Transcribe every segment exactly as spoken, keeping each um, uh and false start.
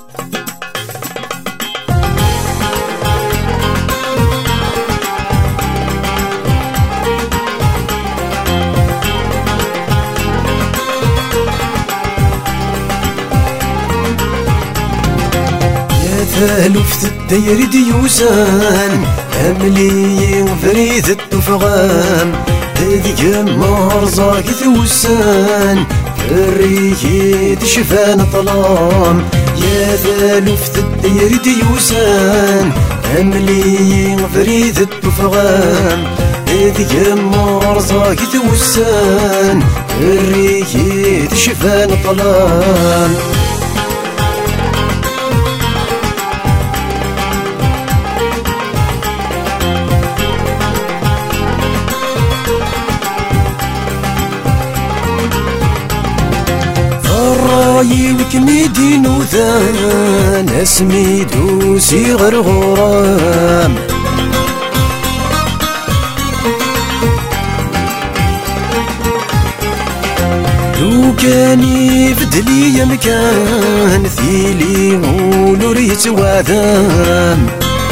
ثالوفت الدير ديوسان أملي فريد التفغام هذي مرزاك ثوسان كريكي تشفان طلام يا ثالوفت الدير ديوسان أملي فريد التفغام هذي مرزاك ثوسان كريكي تشفان طلام وكميدي نوذان اسمي دوسي غرغرام لو كان يفدلي مكان ثيلي ونوريت وعذام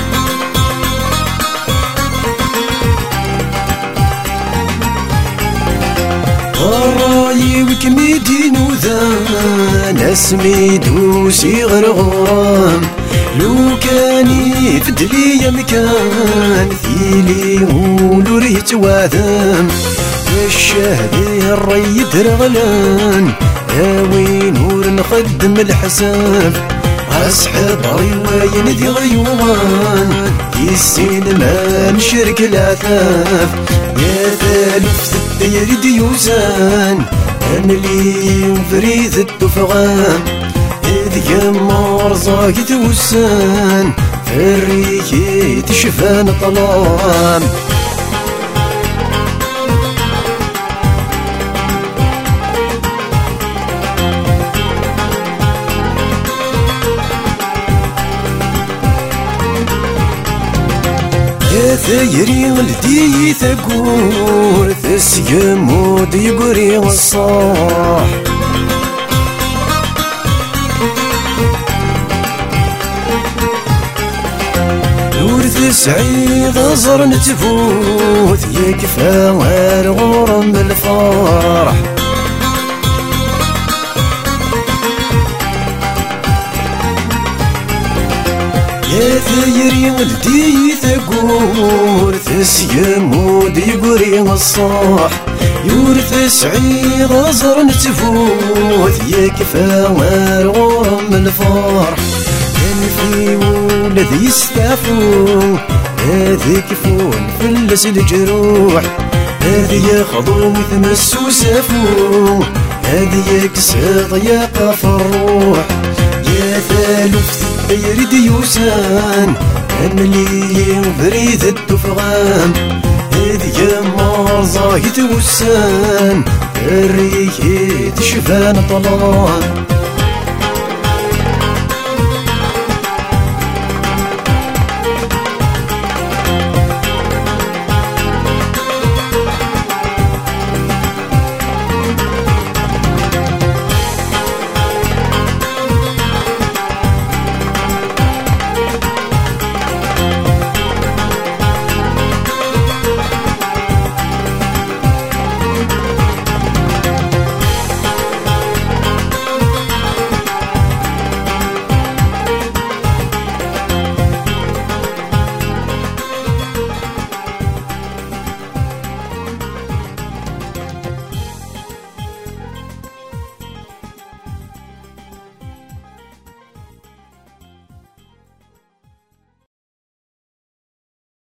رايي وكميدي نوذان اسمي دوسي غرغرام لو كان يفدلي مكان ثيلي ولوريت وعذام الشهدي الريد رغلان ياوي نور نخدم الحساب أصحاب رواين ذي غيوان يسين ما نشرك العثاف يا ثالث الدير ديوزان أنا لي فريد التفغان إذ مرزاك توسان فريكي تشفان طلام ثيري ولدي ثقور تسقم وديقري والصاح نور تسعي غزر نتفوت يكفى الغرم بالفرح يا ثيري ولدي ثقور تسقم وديقري الصاح يورث سعي غزر نتفوت يكفى الغرم الفرح كان في ولد يستعفو هذي كفون فلس الجروح هذي ياخذو ويتمسو سافو هذي يكسر ضياقة في الروح يا ثالث الدير ديوسان أملي وفريد التفغان هذي مرزاك توسان الريكي تشفان طلال